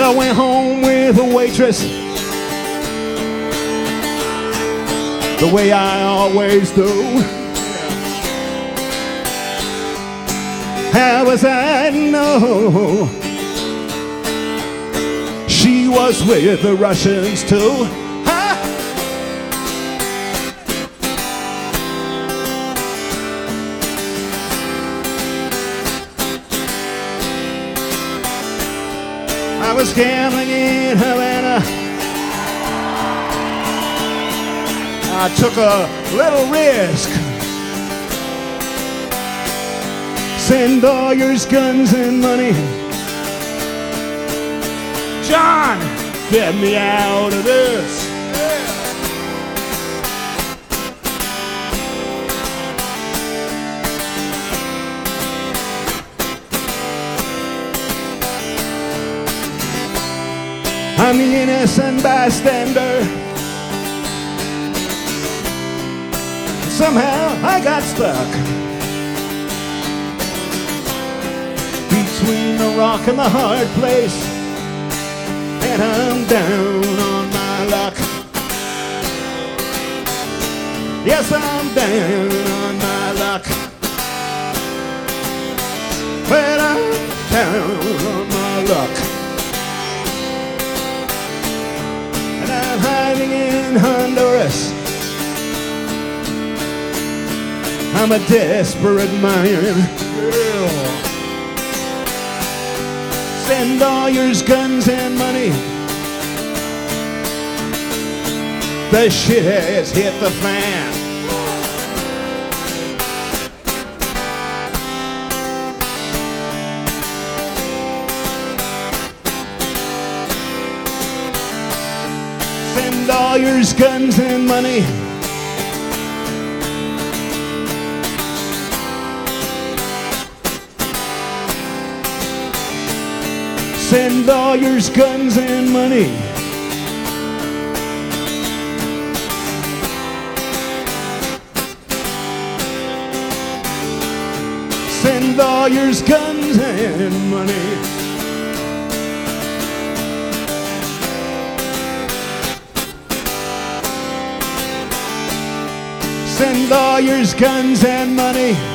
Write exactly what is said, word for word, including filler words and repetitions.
Well, I went home with a waitress, the way I always do. How was I to know she was with the Russians too? Huh? I was gambling in Havana. I took a little risk. Send all your guns and money. John, get me out of this. I'm the innocent bystander. Somehow I got stuck between the rock and the hard place, and I'm down on my luck. Yes, I'm down on my luck. Well, I'm down on my luck. And I'm hiding in Honduras. I'm a desperate man. Send all your guns and money. The shit has hit the fan. Send all your guns and money. Send all your guns and money. Send all your guns and money. Send all your guns and money.